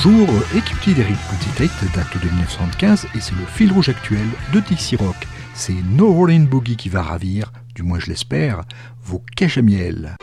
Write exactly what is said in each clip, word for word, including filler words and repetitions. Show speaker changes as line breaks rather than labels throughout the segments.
Bonjour, Écoutez d'Eric Quantitate date de dix-neuf cent soixante-quinze et c'est le fil rouge actuel de Dixie Rock. C'est No Rollin' Boogie qui va ravir, du moins je l'espère, vos caches à miel.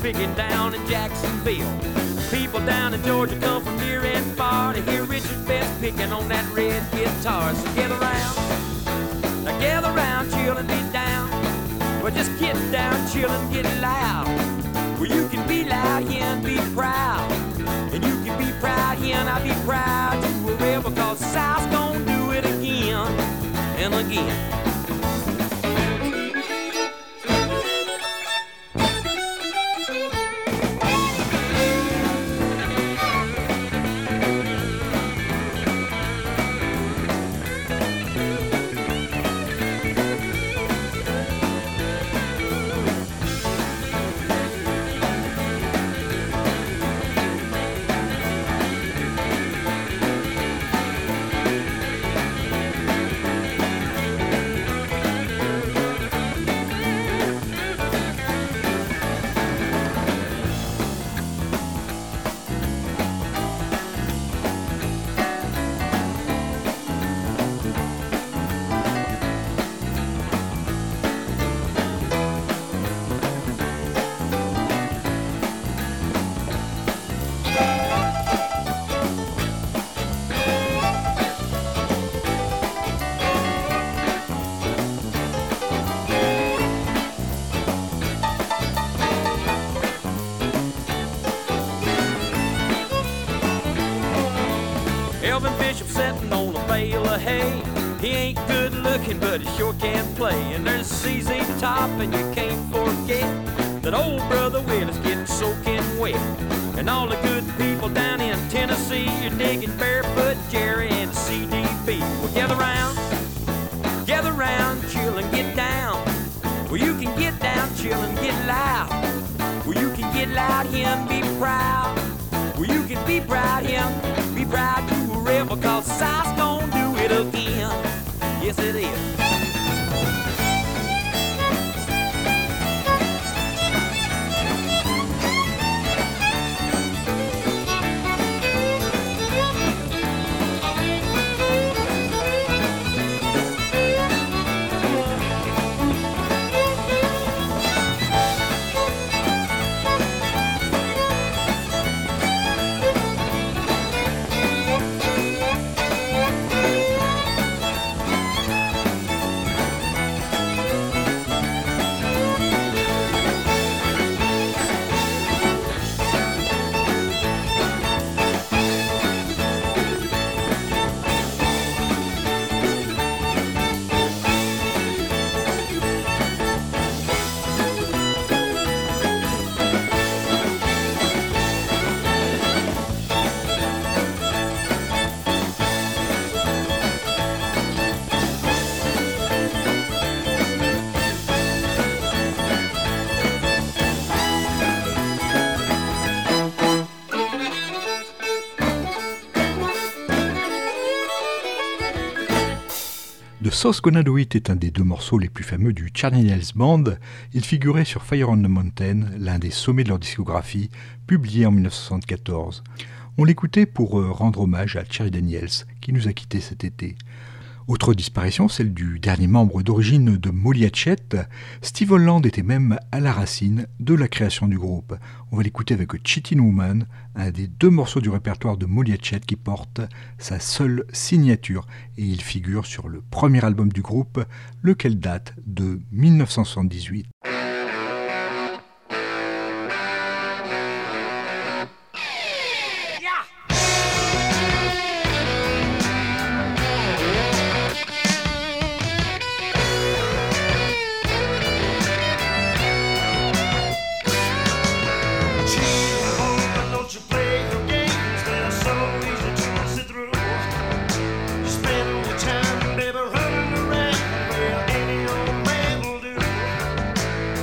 picking down in Jacksonville. People down in Georgia come from near and far to hear Richard Best picking on that red guitar. So gather round, now gather round, chill and be down. Well, just get down, chill and get loud. Well, you can be loud here and be proud, and you can be proud here and I'll be proud to a rebel, cause South's gonna do it again and again. Hey, he ain't good looking, but he sure can play. And there's C Z Top, and you can't forget that old brother Willis getting soaking wet. And all the good people down in Tennessee, you're digging Barefoot Jerry and C D B. Well, gather round, gather round, chill and get down. Well, you can get down, chill and get loud. Well, you can get loud here and be proud. Well, you can be proud here, be proud to a rebel, cause South's gonna do it again. Yes, it is.
The South Gonna Do It est un des deux morceaux les plus fameux du Charlie Daniels Band. Il figurait sur Fire on the Mountain, l'un des sommets de leur discographie, publié en dix-neuf cent soixante-quatorze. On l'écoutait pour rendre hommage à Charlie Daniels, qui nous a quittés cet été. Autre disparition, celle du dernier membre d'origine de Molly Hatchet. Steve Holland était même à la racine de la création du groupe. On va l'écouter avec Cheatin' Woman, un des deux morceaux du répertoire de Molly Hatchet qui porte sa seule signature. Et il figure sur le premier album du groupe, lequel date de dix-neuf cent soixante-dix-huit.
Spend your time, baby, running around where any old man will do.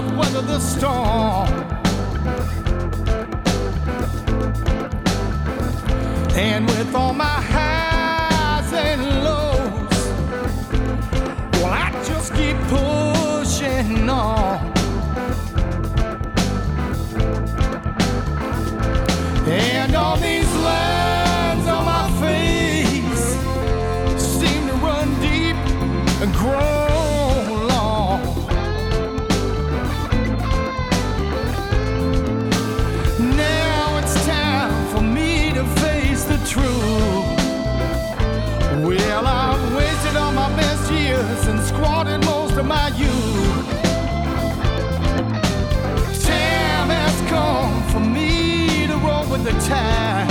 I've weathered the storm. And with all my highs and lows, well, I just keep pushing on. And all these lines on my face seem to run deep and grow long. Now it's time for me to face the truth. Well, I've wasted all my best years and squandered most of my youth. Time has come for me to roll with the tide.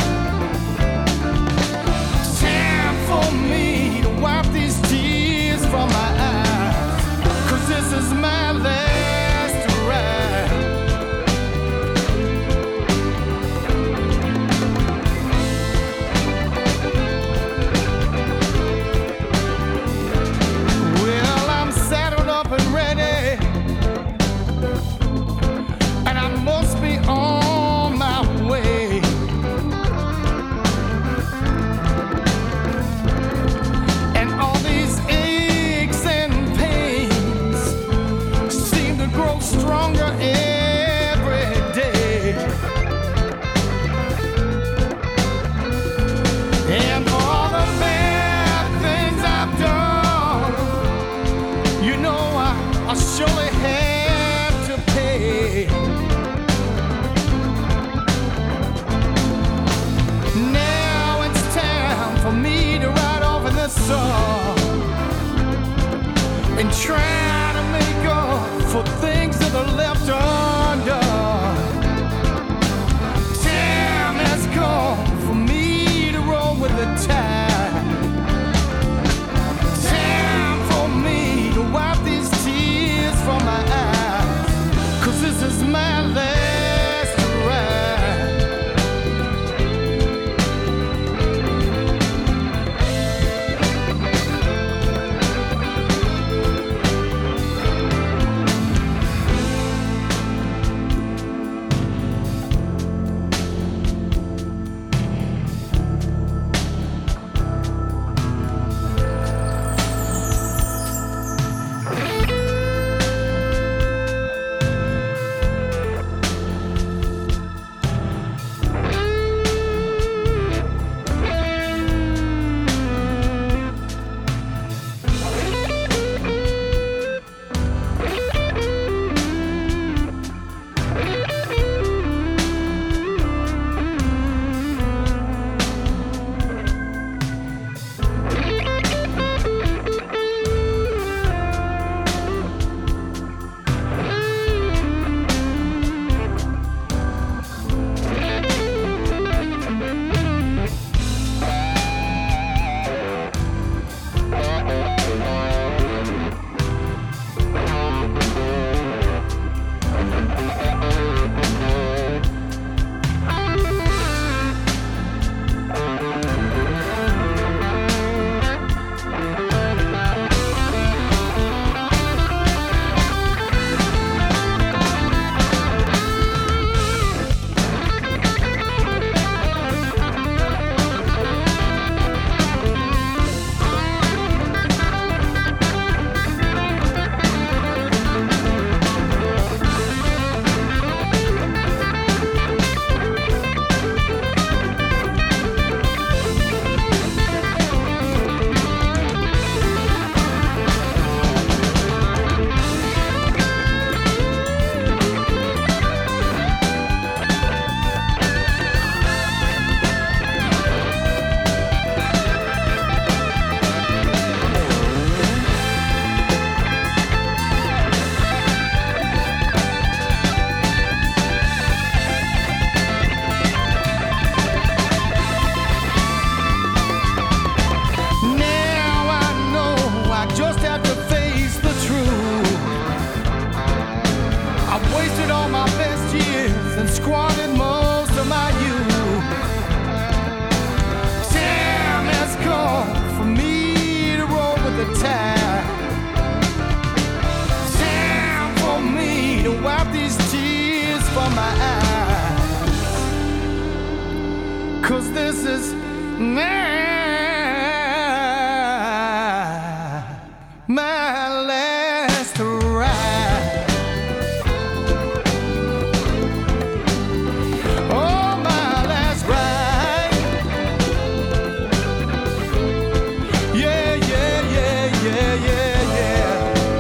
Time for me to wipe these tears from my eyes, 'cause this is my last ride. Well, I'm saddled up and ready, and I must be on my way. And all these aches and pains seem to grow stronger every day. And for all the bad things I've done, you know I, I surely have to pay. Now it's time for me to ride off in the sun and try to make up for things that are left undone. Time has come for me to roll with the tide. Time for me to wipe these tears from my eyes, 'cause this is my last ride. my eyes, 'cause this is my, my last ride. Oh, my last ride. Yeah, yeah, yeah, yeah, yeah, yeah.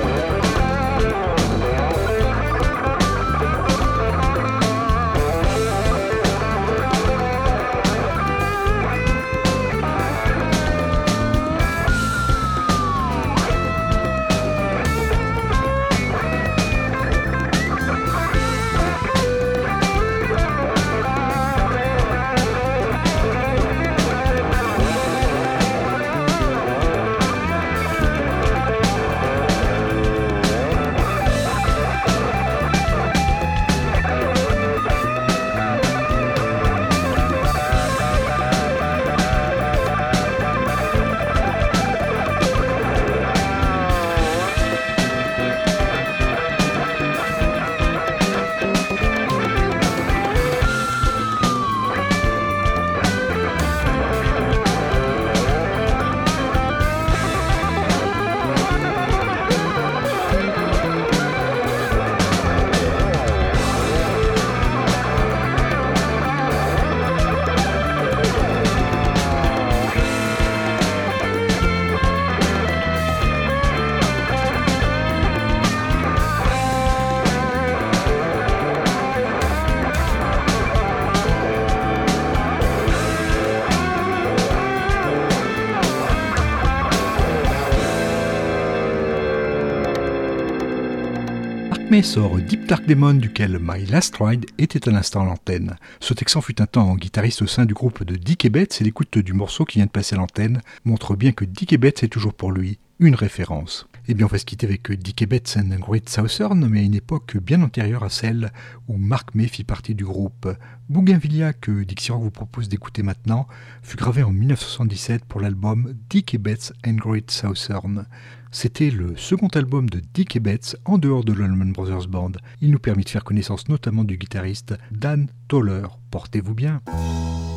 Mais sort Deep Dark Demon, duquel My Last Ride était à l'instant à l'antenne. Ce Texan fut un temps guitariste au sein du groupe de Dick Ebbets et l'écoute du morceau qui vient de passer à l'antenne montre bien que Dick Ebbets est toujours pour lui une référence. Eh bien on va se quitter avec Dick Ebbets and Great Southern, mais à une époque bien antérieure à celle où Mark May fit partie du groupe. Bougainvillea, que Dixie Rock vous propose d'écouter maintenant, fut gravé en dix-neuf cent soixante-dix-sept pour l'album Dick Ebbets and Great Southern. C'était le second album de Dick Ebbets en dehors de l'Allman Brothers Band. Il nous permet de faire connaissance notamment du guitariste Dan Toller. Portez-vous bien.